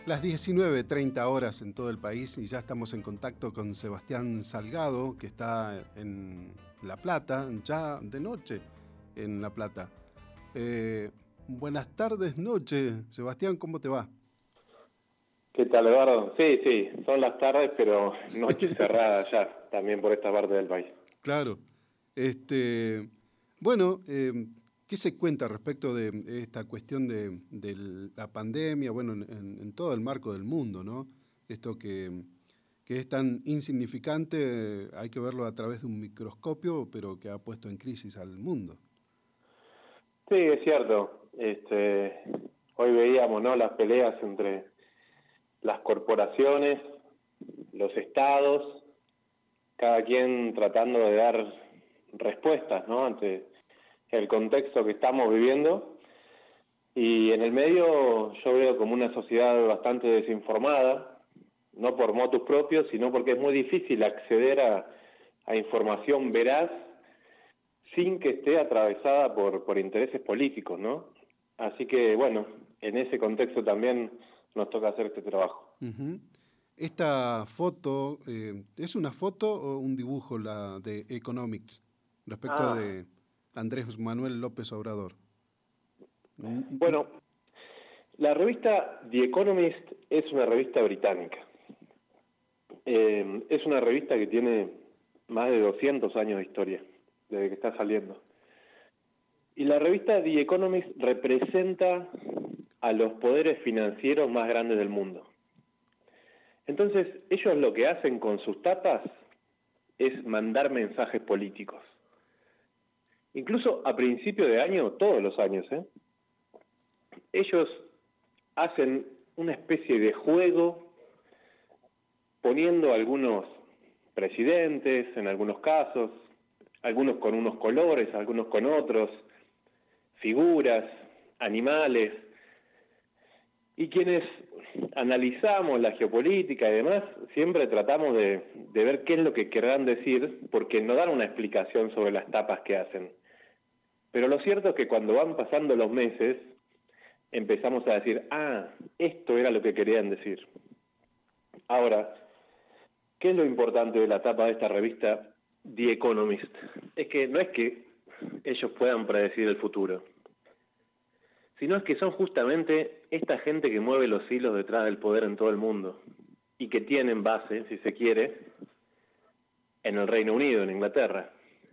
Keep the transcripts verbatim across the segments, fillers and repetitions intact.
Las diecinueve treinta horas en todo el país y ya estamos en contacto con Sebastián Salgado, que está en La Plata, ya de noche en La Plata. Eh, buenas tardes, noche. Sebastián, ¿cómo te va? ¿Qué tal, Eduardo? Sí, sí, son las tardes, pero noche cerrada ya, también por esta parte del país. Claro. Este, bueno, eh, ¿qué se cuenta respecto de esta cuestión de, de la pandemia? Bueno, en, en todo el marco del mundo, ¿no? Esto que, que es tan insignificante, hay que verlo a través de un microscopio, pero que ha puesto en crisis al mundo. Sí, es cierto. Este, hoy veíamos, ¿no?, las peleas entre las corporaciones, los estados, cada quien tratando de dar respuestas, ¿no?, ante el contexto que estamos viviendo. Y en el medio yo veo como una sociedad bastante desinformada, no por motus propios, sino porque es muy difícil acceder a, a información veraz sin que esté atravesada por, por intereses políticos, ¿no? Así que, bueno, en ese contexto también nos toca hacer este trabajo. Uh-huh. Esta foto, eh, ¿es una foto o un dibujo, la de Economics, respecto Ah, de Andrés Manuel López Obrador? bueno, la revista The Economist es una revista británica. Eh, es una revista que tiene más de doscientos años de historia, desde que está saliendo. Y la revista The Economist representa a los poderes financieros más grandes del mundo. Entonces, ellos lo que hacen con sus tapas es mandar mensajes políticos. Incluso a principio de año, todos los años, ¿eh? ellos hacen una especie de juego poniendo algunos presidentes, en algunos casos, algunos con unos colores, algunos con otros, figuras, animales, y quienes analizamos la geopolítica y demás, siempre tratamos de, de ver qué es lo que querrán decir, porque no dan una explicación sobre las tapas que hacen. Pero lo cierto es que cuando van pasando los meses, empezamos a decir, ah, esto era lo que querían decir. Ahora, ¿qué es lo importante de la tapa de esta revista The Economist? Es que no es que ellos puedan predecir el futuro, sino es que son justamente esta gente que mueve los hilos detrás del poder en todo el mundo y que tienen base, si se quiere, en el Reino Unido, en Inglaterra.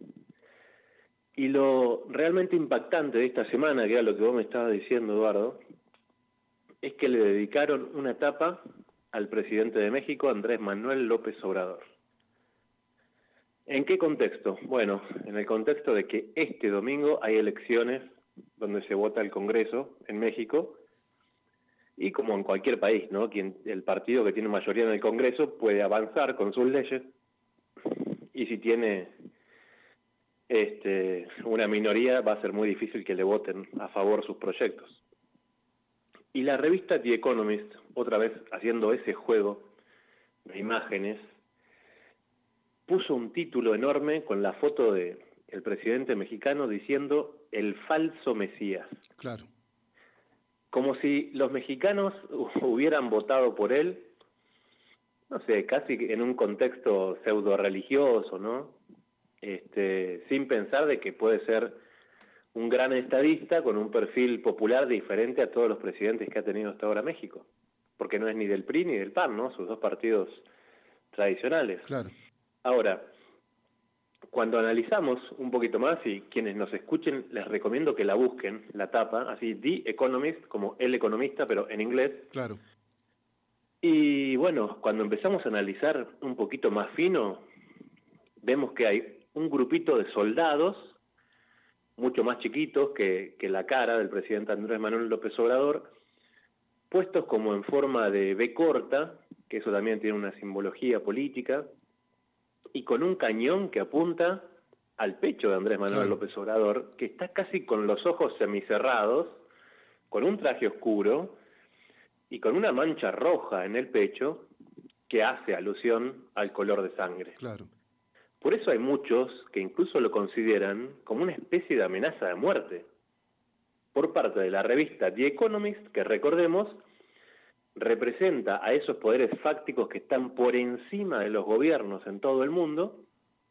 Y lo realmente impactante de esta semana, que era lo que vos me estabas diciendo, Eduardo, es que le dedicaron una etapa al presidente de México, Andrés Manuel López Obrador. ¿En qué contexto? Bueno, en el contexto de que este domingo hay elecciones donde se vota el Congreso en México, y como en cualquier país, ¿no?, quien, el partido que tiene mayoría en el Congreso puede avanzar con sus leyes, y si tiene este, una minoría va a ser muy difícil que le voten a favor sus proyectos. Y la revista The Economist, otra vez haciendo ese juego de imágenes, puso un título enorme con la foto de el presidente mexicano diciendo el falso Mesías. Claro. Como si los mexicanos hubieran votado por él, no sé, casi en un contexto pseudo religioso, ¿no? Este, sin pensar de que puede ser un gran estadista con un perfil popular diferente a todos los presidentes que ha tenido hasta ahora México, porque no es ni del P R I ni del P A N, ¿no?, sus dos partidos tradicionales. Claro. Ahora, cuando analizamos un poquito más, y quienes nos escuchen les recomiendo que la busquen, la tapa, así, The Economist, como El Economista, pero en inglés. Claro. Y bueno, cuando empezamos a analizar un poquito más fino, vemos que hay un grupito de soldados, mucho más chiquitos que, que la cara del presidente Andrés Manuel López Obrador, puestos como en forma de B corta, que eso también tiene una simbología política, y con un cañón que apunta al pecho de Andrés Manuel Claro. López Obrador, que está casi con los ojos semicerrados, con un traje oscuro y con una mancha roja en el pecho que hace alusión al color de sangre. Claro. Por eso hay muchos que incluso lo consideran como una especie de amenaza de muerte. Por parte de la revista The Economist, que recordemos, representa a esos poderes fácticos que están por encima de los gobiernos en todo el mundo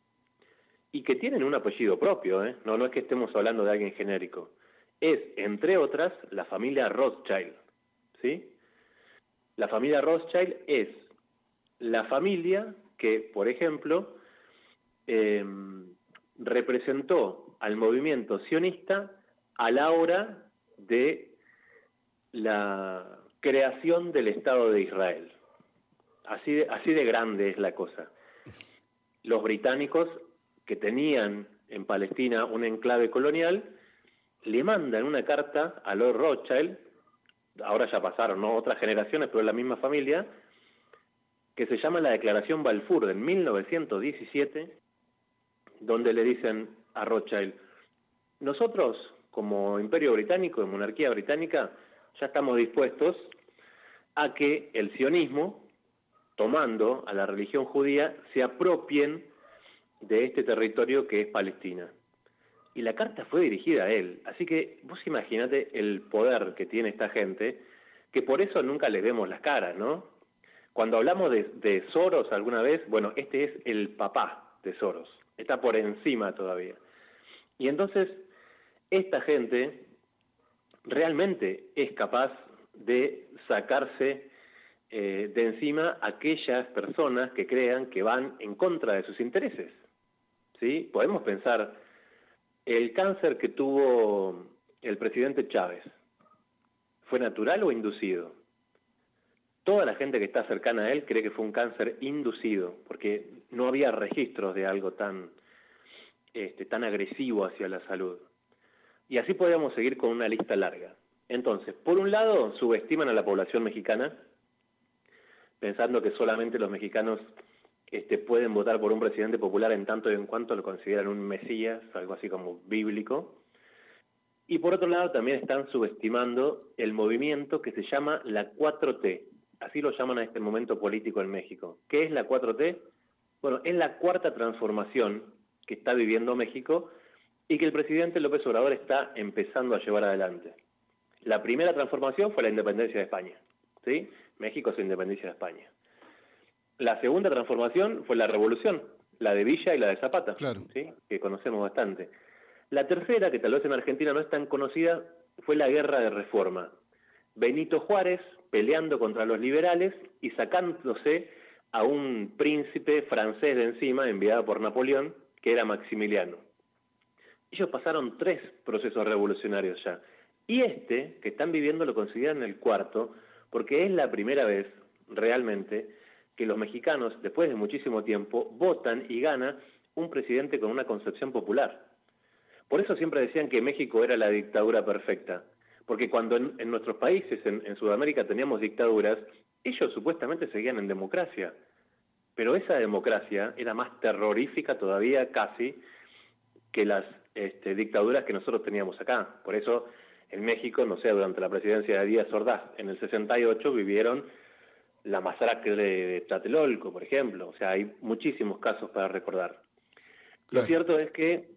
y que tienen un apellido propio, ¿eh? No, no es que estemos hablando de alguien genérico. Es, entre otras, la familia Rothschild, ¿sí? La familia Rothschild es la familia que, por ejemplo, eh, representó al movimiento sionista a la hora de la creación del Estado de Israel. Así de, así de grande es la cosa. Los británicos, que tenían en Palestina un enclave colonial, le mandan una carta a Lord Rothschild, ahora ya pasaron, ¿no?, otras generaciones, pero es la misma familia, que se llama la Declaración Balfour de mil novecientos diecisiete, donde le dicen a Rothschild: nosotros, como Imperio Británico, de monarquía británica, ya estamos dispuestos a que el sionismo, tomando a la religión judía, se apropien de este territorio que es Palestina. Y la carta fue dirigida a él. Así que vos imaginate el poder que tiene esta gente, que por eso nunca les vemos las caras, ¿no? Cuando hablamos de, de Soros alguna vez, bueno, este es el papá de Soros. Está por encima todavía. Y entonces, esta gente realmente es capaz de sacarse eh, de encima aquellas personas que crean que van en contra de sus intereses, ¿sí? Podemos pensar, el cáncer que tuvo el presidente Chávez, ¿fue natural o inducido? Toda la gente que está cercana a él cree que fue un cáncer inducido, porque no había registros de algo tan, este, tan agresivo hacia la salud. Y así podríamos seguir con una lista larga. Entonces, por un lado, subestiman a la población mexicana, pensando que solamente los mexicanos este, pueden votar por un presidente popular en tanto y en cuanto lo consideran un mesías, algo así como bíblico. Y por otro lado, también están subestimando el movimiento que se llama la cuatro T. Así lo llaman a este momento político en México. ¿Qué es la cuatro T? Bueno, es la cuarta transformación que está viviendo México y que el presidente López Obrador está empezando a llevar adelante. La primera transformación fue la independencia de España, ¿sí? México se independiza de España. La segunda transformación fue la revolución, la de Villa y la de Zapata, claro, ¿sí?, que conocemos bastante. La tercera, que tal vez en Argentina no es tan conocida, fue la guerra de reforma. Benito Juárez peleando contra los liberales y sacándose a un príncipe francés de encima enviado por Napoleón, que era Maximiliano. Ellos pasaron tres procesos revolucionarios ya. Y este, que están viviendo, lo consideran el cuarto, porque es la primera vez, realmente, que los mexicanos, después de muchísimo tiempo, votan y gana un presidente con una concepción popular. Por eso siempre decían que México era la dictadura perfecta, porque cuando en, en nuestros países, en, en Sudamérica, teníamos dictaduras, ellos supuestamente seguían en democracia, pero esa democracia era más terrorífica todavía casi que las este, dictaduras que nosotros teníamos acá. Por eso en México, no sé, durante la presidencia de Díaz Ordaz, en el sesenta y ocho vivieron la masacre de Tlatelolco, por ejemplo. O sea, hay muchísimos casos para recordar. Claro. Lo cierto es que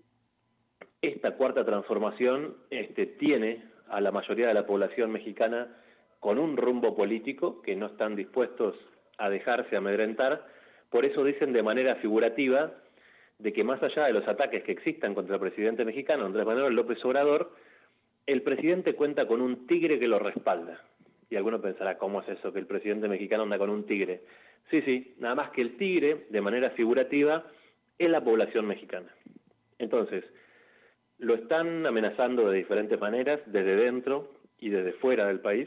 esta cuarta transformación este, tiene a la mayoría de la población mexicana con un rumbo político que no están dispuestos a dejarse amedrentar. Por eso dicen de manera figurativa de que más allá de los ataques que existan contra el presidente mexicano, Andrés Manuel López Obrador, el presidente cuenta con un tigre que lo respalda. Y alguno pensará, ¿cómo es eso que el presidente mexicano anda con un tigre? Sí, sí, nada más que el tigre, de manera figurativa, es la población mexicana. Entonces, lo están amenazando de diferentes maneras, desde dentro y desde fuera del país.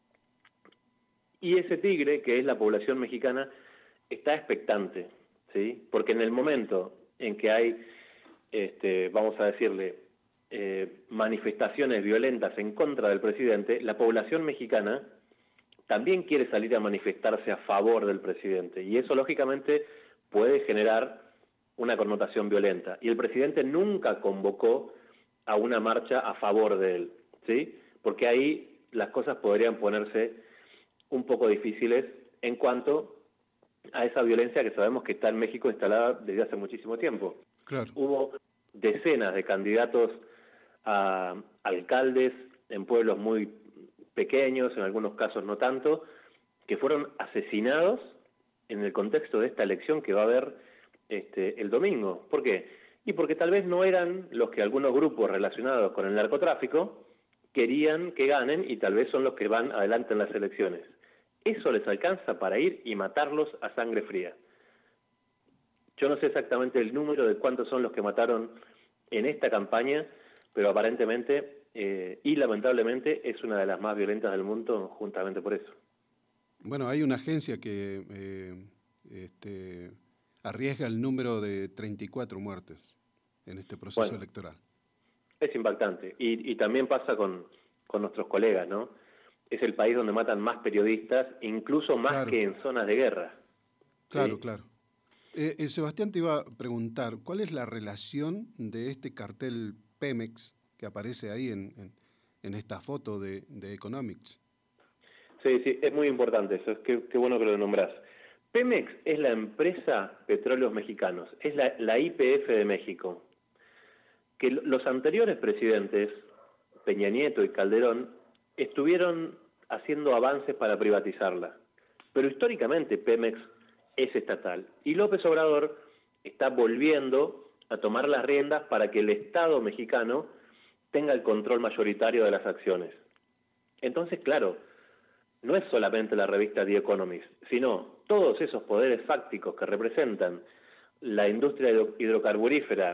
Y ese tigre, que es la población mexicana, está expectante, ¿sí? Porque en el momento en que hay, este, vamos a decirle, eh, manifestaciones violentas en contra del presidente, la población mexicana también quiere salir a manifestarse a favor del presidente. Y eso, lógicamente, puede generar una connotación violenta. Y el presidente nunca convocó a una marcha a favor de él, ¿sí? Porque ahí las cosas podrían ponerse un poco difíciles en cuanto a esa violencia que sabemos que está en México instalada desde hace muchísimo tiempo. Claro. Hubo decenas de candidatos a alcaldes en pueblos muy pequeños, en algunos casos no tanto, que fueron asesinados en el contexto de esta elección que va a haber este, el domingo. ¿Por qué? Y porque tal vez no eran los que algunos grupos relacionados con el narcotráfico querían que ganen y tal vez son los que van adelante en las elecciones. Eso les alcanza para ir y matarlos a sangre fría. Yo no sé exactamente el número de cuántos son los que mataron en esta campaña, pero aparentemente eh, y lamentablemente es una de las más violentas del mundo justamente por eso. Bueno, hay una agencia que eh, este, arriesga el número de treinta y cuatro muertes en este proceso bueno, electoral. Es impactante. Y, y también pasa con, con nuestros colegas, ¿no? Es el país donde matan más periodistas, incluso más Claro. que en zonas de guerra. Claro, ¿sí? claro. Eh, eh, Sebastián, te iba a preguntar, ¿cuál es la relación de este cartel Pemex que aparece ahí en, en, en esta foto de, de Economics? Sí, sí, es muy importante eso, es que, qué bueno que lo nombrás. Pemex es la empresa Petróleos Mexicanos, es la, la Y P F de México. Que los anteriores presidentes, Peña Nieto y Calderón, estuvieron haciendo avances para privatizarla. Pero históricamente Pemex es estatal. Y López Obrador está volviendo a tomar las riendas para que el Estado mexicano tenga el control mayoritario de las acciones. Entonces, claro, no es solamente la revista The Economist, sino todos esos poderes fácticos que representan la industria hidrocarburífera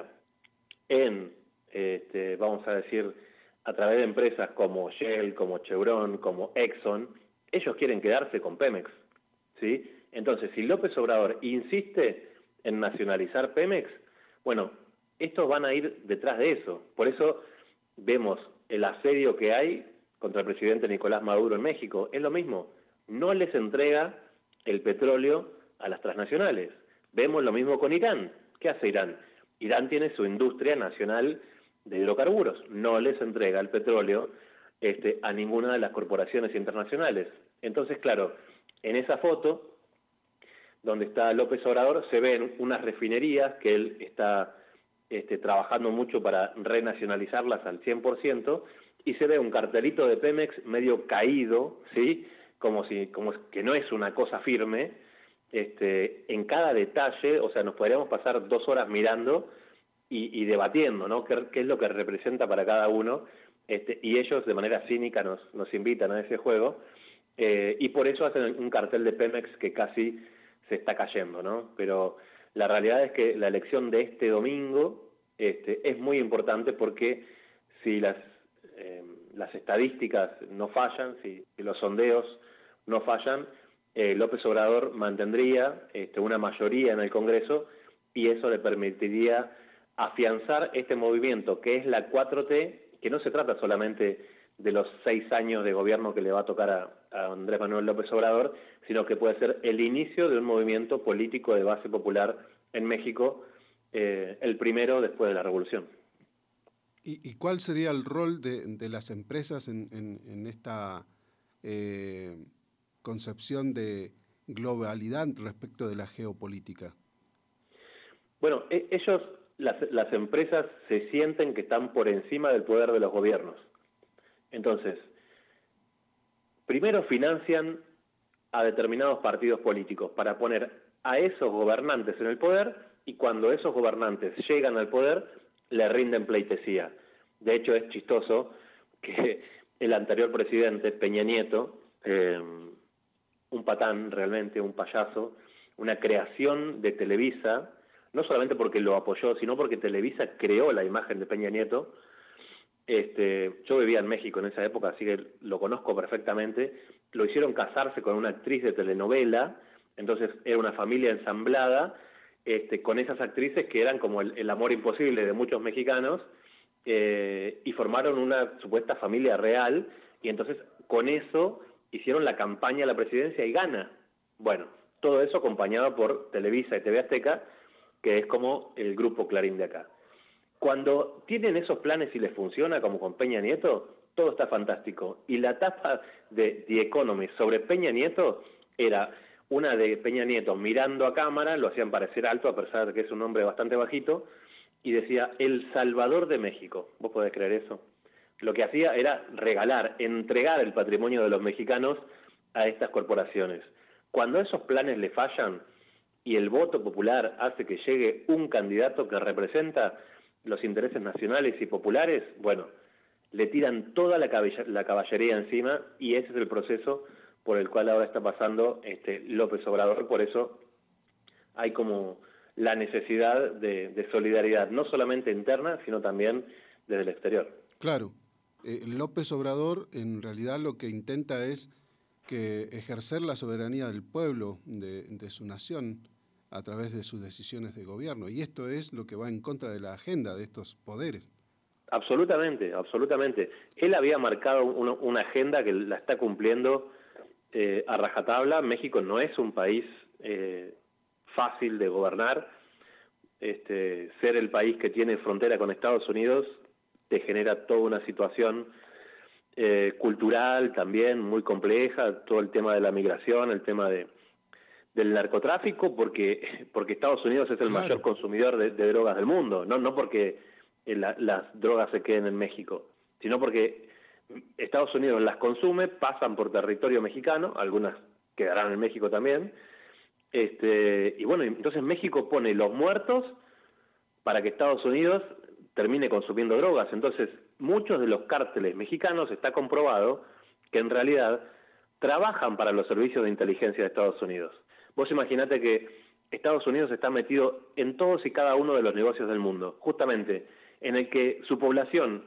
en, este, vamos a decir, a través de empresas como Shell, como Chevron, como Exxon, ellos quieren quedarse con Pemex, ¿sí? Entonces, si López Obrador insiste en nacionalizar Pemex, bueno, estos van a ir detrás de eso. Por eso vemos el asedio que hay contra el presidente Nicolás Maduro en México. Es lo mismo, no les entrega el petróleo a las transnacionales. Vemos lo mismo con Irán. ¿Qué hace Irán? Irán tiene su industria nacional de hidrocarburos, no les entrega el petróleo este, a ninguna de las corporaciones internacionales. Entonces, claro, en esa foto, donde está López Obrador, se ven unas refinerías que él está este, trabajando mucho para renacionalizarlas al cien por ciento, y se ve un cartelito de Pemex medio caído, ¿sí? Como si, como que no es una cosa firme, este, en cada detalle, o sea, nos podríamos pasar dos horas mirando y, y debatiendo, ¿no? ¿Qué, qué es lo que representa para cada uno? Este, y ellos de manera cínica nos, nos invitan a ese juego, eh, y por eso hacen un cartel de Pemex que casi se está cayendo, ¿no? Pero la realidad es que la elección de este domingo este, es muy importante porque si las, eh, las estadísticas no fallan, si, si los sondeos no fallan, eh, López Obrador mantendría este, una mayoría en el Congreso y eso le permitiría afianzar este movimiento que es la cuatro T, que no se trata solamente de los seis años de gobierno que le va a tocar a, a Andrés Manuel López Obrador, sino que puede ser el inicio de un movimiento político de base popular en México, eh, el primero después de la revolución. ¿Y, y cuál sería el rol de, de las empresas en, en, en esta eh, concepción de globalidad respecto de la geopolítica? Bueno, e- ellos, las, las empresas se sienten que están por encima del poder de los gobiernos. Entonces, primero financian a determinados partidos políticos para poner a esos gobernantes en el poder y cuando esos gobernantes llegan al poder le rinden pleitesía. De hecho, es chistoso que el anterior presidente, Peña Nieto, eh, un patán realmente, un payaso, una creación de Televisa, no solamente porque lo apoyó, sino porque Televisa creó la imagen de Peña Nieto. Este, yo vivía en México en esa época, así que lo conozco perfectamente. Lo hicieron casarse con una actriz de telenovela, entonces era una familia ensamblada, este, con esas actrices que eran como el, el amor imposible de muchos mexicanos, eh, y formaron una supuesta familia real, y entonces con eso hicieron la campaña a la presidencia y gana. Bueno, todo eso acompañado por Televisa y T V Azteca, que es como el grupo Clarín de acá. Cuando tienen esos planes y les funciona, como con Peña Nieto, todo está fantástico. Y la tapa de The Economist sobre Peña Nieto era una de Peña Nieto mirando a cámara, lo hacían parecer alto a pesar de que es un hombre bastante bajito, y decía, El Salvador de México. ¿Vos podés creer eso? Lo que hacía era regalar, entregar el patrimonio de los mexicanos a estas corporaciones. Cuando esos planes le fallan y el voto popular hace que llegue un candidato que representa los intereses nacionales y populares, bueno, le tiran toda la, la caballería encima, y ese es el proceso por el cual ahora está pasando este López Obrador. Por eso hay como la necesidad de, de solidaridad, no solamente interna, sino también desde el exterior. Claro, eh, López Obrador en realidad lo que intenta es que ejercer la soberanía del pueblo, de, de su nación, a través de sus decisiones de gobierno, y esto es lo que va en contra de la agenda de estos poderes. Absolutamente, absolutamente. Él había marcado una, una agenda que la está cumpliendo eh, a rajatabla. México no es un país eh, fácil de gobernar. Este, ser el país que tiene frontera con Estados Unidos te genera toda una situación eh, cultural también muy compleja, todo el tema de la migración, el tema de, del narcotráfico, porque, porque Estados Unidos es el claro. mayor consumidor de, de drogas del mundo, no, no porque la, las drogas se queden en México, sino porque Estados Unidos las consume, pasan por territorio mexicano, algunas quedarán en México también, este, y bueno, entonces México pone los muertos para que Estados Unidos termine consumiendo drogas. Entonces, muchos de los cárteles mexicanos está comprobado que en realidad trabajan para los servicios de inteligencia de Estados Unidos. Vos imaginate que Estados Unidos está metido en todos y cada uno de los negocios del mundo, justamente en el que su población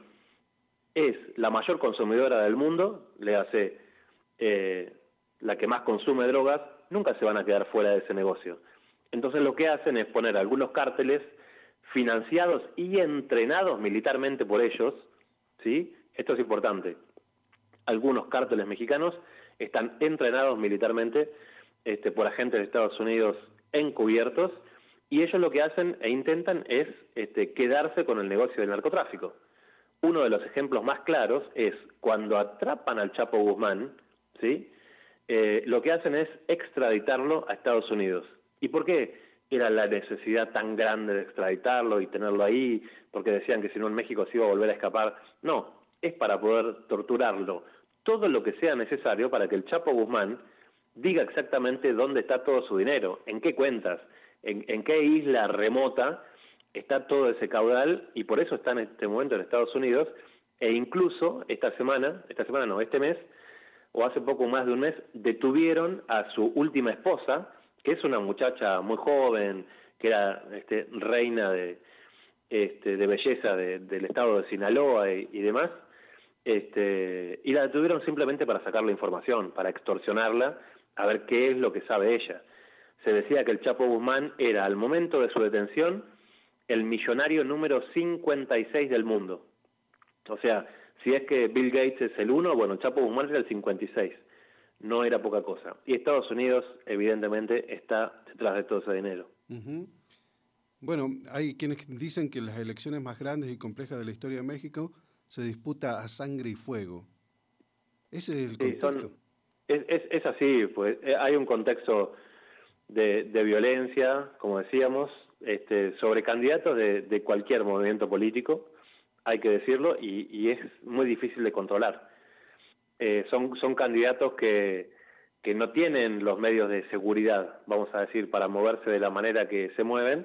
es la mayor consumidora del mundo, le hace eh, la que más consume drogas, nunca se van a quedar fuera de ese negocio. Entonces lo que hacen es poner algunos cárteles financiados y entrenados militarmente por ellos, ¿sí? Esto es importante. Algunos cárteles mexicanos están entrenados militarmente este, por agentes de Estados Unidos encubiertos, y ellos lo que hacen e intentan es este, quedarse con el negocio del narcotráfico. Uno de los ejemplos más claros es cuando atrapan al Chapo Guzmán, ¿sí? Eh, lo que hacen es extraditarlo a Estados Unidos. ¿Y por qué era la necesidad tan grande de extraditarlo y tenerlo ahí? Porque decían que si no en México se iba a volver a escapar. No, es para poder torturarlo. Todo lo que sea necesario para que el Chapo Guzmán diga exactamente dónde está todo su dinero, en qué cuentas, en, en qué isla remota está todo ese caudal, y por eso está en este momento en Estados Unidos, e incluso esta semana, esta semana no, este mes, o hace poco más de un mes, detuvieron a su última esposa, que es una muchacha muy joven, que era este, reina de, este, de belleza de, del estado de Sinaloa y, y demás, este, y la detuvieron simplemente para sacarle información, para extorsionarla, a ver qué es lo que sabe ella. Se decía que el Chapo Guzmán era, al momento de su detención, el millonario número cincuenta y seis del mundo. O sea, si es que Bill Gates es el uno, bueno, el Chapo Guzmán era el cincuenta y seis. No era poca cosa. Y Estados Unidos, evidentemente, está detrás de todo ese dinero. Uh-huh. Bueno, hay quienes dicen que las elecciones más grandes y complejas de la historia de México se disputa a sangre y fuego. ¿Ese es el sí, contexto? Son, es, es, es así, pues hay un contexto de, de violencia, como decíamos, este, sobre candidatos de, de cualquier movimiento político, hay que decirlo, y, y es muy difícil de controlar. Eh, son, son candidatos que, que no tienen los medios de seguridad, vamos a decir, para moverse de la manera que se mueven,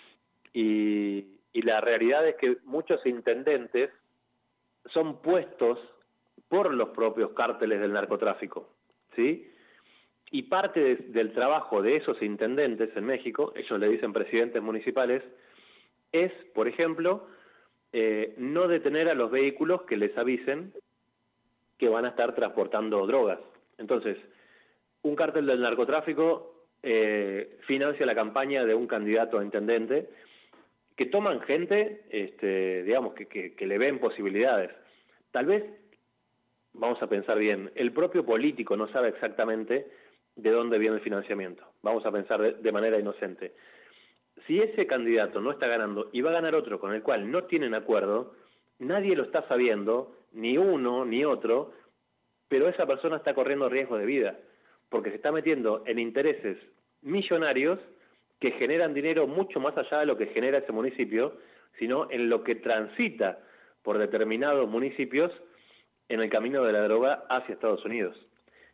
y, y la realidad es que muchos intendentes son puestos por los propios cárteles del narcotráfico, ¿sí? Y parte de, del trabajo de esos intendentes en México, ellos le dicen presidentes municipales, es, por ejemplo, eh, no detener a los vehículos que les avisen que van a estar transportando drogas. Entonces, un cártel del narcotráfico eh, financia la campaña de un candidato a intendente, que toman gente, este, digamos, que, que, que le ven posibilidades. Tal vez, vamos a pensar bien, el propio político no sabe exactamente de dónde viene el financiamiento. Vamos a pensar de, de manera inocente. Si ese candidato no está ganando y va a ganar otro con el cual no tienen acuerdo, nadie lo está sabiendo, ni uno ni otro, pero esa persona está corriendo riesgo de vida, porque se está metiendo en intereses millonarios que generan dinero mucho más allá de lo que genera ese municipio, sino en lo que transita por determinados municipios en el camino de la droga hacia Estados Unidos.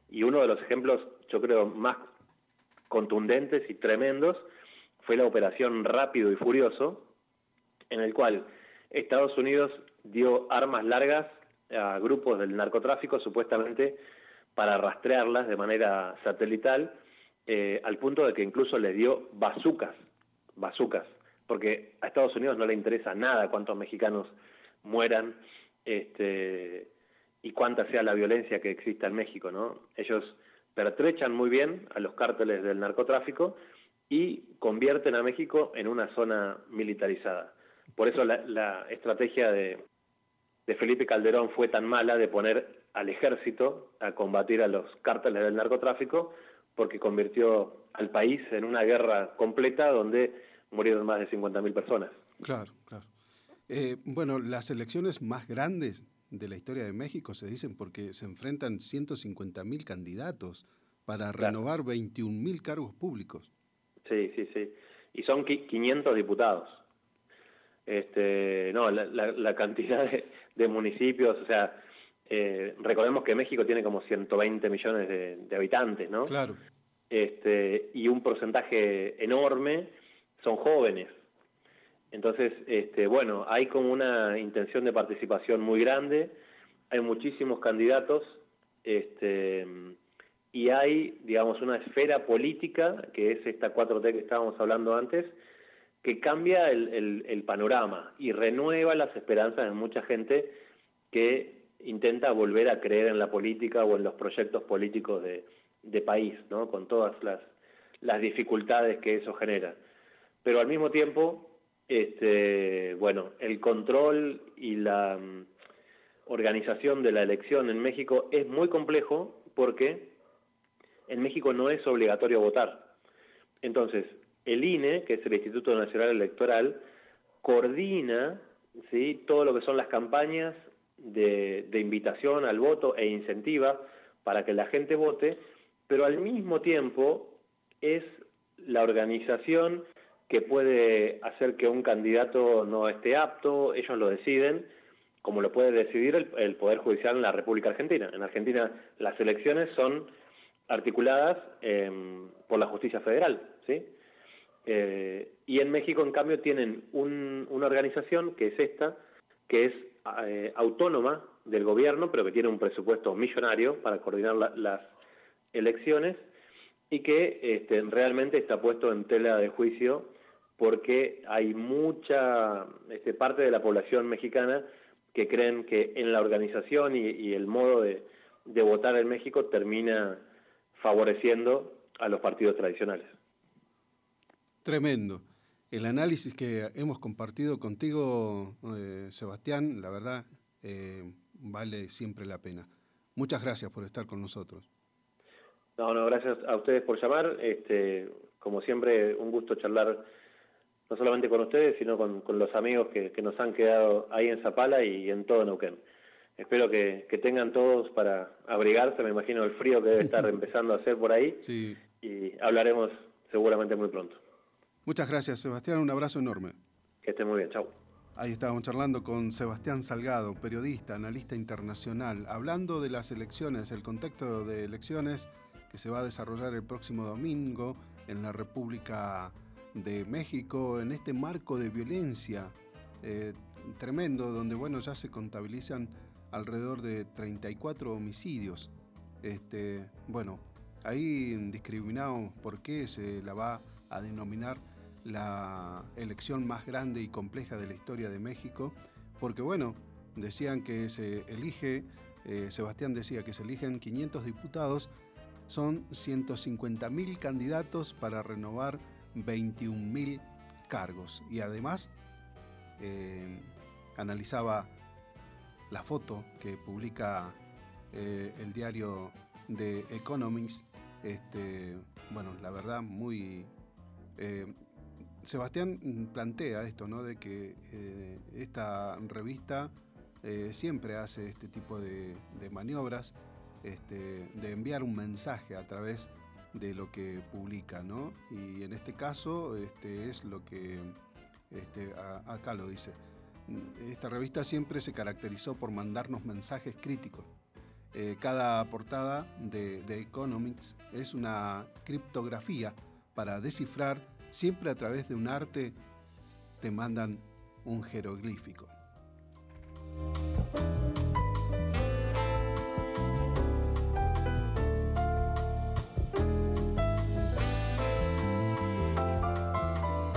Y uno de los ejemplos, yo creo, más contundentes y tremendos fue la operación Rápido y Furioso, en el cual Estados Unidos dio armas largas a grupos del narcotráfico, supuestamente para rastrearlas de manera satelital, eh, al punto de que incluso les dio bazucas, bazucas, porque a Estados Unidos no le interesa nada cuántos mexicanos mueran este, y cuánta sea la violencia que exista en México, ¿no? Ellos pertrechan muy bien a los cárteles del narcotráfico y convierten a México en una zona militarizada. Por eso la, la estrategia de, de Felipe Calderón fue tan mala de poner al ejército a combatir a los cárteles del narcotráfico, porque convirtió al país en una guerra completa donde murieron más de cincuenta mil personas. Claro, claro. Eh, bueno, las elecciones más grandes de la historia de México se dicen porque se enfrentan ciento cincuenta mil candidatos para renovar claro. veintiún mil cargos públicos. Sí, sí, sí. Y son quinientos diputados. Este, no, la, la, la cantidad de, de municipios, o sea, eh, recordemos que México tiene como ciento veinte millones de, de habitantes, ¿no? Claro. Este, y un porcentaje enorme son jóvenes. Entonces, este, bueno, hay como una intención de participación muy grande, hay muchísimos candidatos, este, y hay, digamos, una esfera política, que es esta cuatro T que estábamos hablando antes, que cambia el, el, el panorama y renueva las esperanzas de mucha gente que intenta volver a creer en la política o en los proyectos políticos de, de país, ¿no? Con todas las, las dificultades que eso genera. Pero al mismo tiempo, este, bueno, el control y la um, organización de la elección en México es muy complejo porque en México no es obligatorio votar. Entonces, el I N E, que es el Instituto Nacional Electoral, coordina, ¿sí?, todo lo que son las campañas de, de invitación al voto e incentiva para que la gente vote, pero al mismo tiempo es la organización que puede hacer que un candidato no esté apto, ellos lo deciden, como lo puede decidir el, el Poder Judicial en la República Argentina. En Argentina las elecciones son articuladas eh, por la justicia federal, ¿sí? Eh, y en México, en cambio, tienen un, una organización, que es esta, que es eh, autónoma del gobierno, pero que tiene un presupuesto millonario para coordinar la, las elecciones, y que este, realmente está puesto en tela de juicio porque hay mucha este, parte de la población mexicana que creen que en la organización y, y el modo de, de votar en México termina favoreciendo a los partidos tradicionales. Tremendo. El análisis que hemos compartido contigo, eh, Sebastián, la verdad, eh, vale siempre la pena. Muchas gracias por estar con nosotros. No, no, gracias a ustedes por llamar. Este, como siempre, un gusto charlar no solamente con ustedes, sino con, con los amigos que, que nos han quedado ahí en Zapala y en todo Neuquén. Espero que, que tengan todos para abrigarse, me imagino el frío que debe estar empezando a hacer por ahí, sí. Y hablaremos seguramente muy pronto. Muchas gracias, Sebastián, un abrazo enorme. Que esté muy bien, chau. Ahí estábamos charlando con Sebastián Salgado, periodista, analista internacional, hablando de las elecciones, el contexto de elecciones que se va a desarrollar el próximo domingo en la República de México, en este marco de violencia eh, tremendo, donde bueno, ya se contabilizan alrededor de treinta y cuatro homicidios. Este, bueno, ahí discriminamos por qué se la va a denominar la elección más grande y compleja de la historia de México, porque bueno, decían que se elige, eh, Sebastián decía que se eligen quinientos diputados, son ciento cincuenta mil candidatos para renovar veintiún mil cargos. Y además, eh, analizaba la foto que publica eh, el diario The Economist, este, bueno, la verdad muy... Eh, Sebastián plantea esto, ¿no?, de que eh, esta revista eh, siempre hace este tipo de, de maniobras, este, de enviar un mensaje a través de lo que publica, ¿no? Y en este caso este, es lo que este, a, acá lo dice. Esta revista siempre se caracterizó por mandarnos mensajes críticos. Eh, cada portada de, de Economics es una criptografía para descifrar, siempre a través de un arte, te mandan un jeroglífico.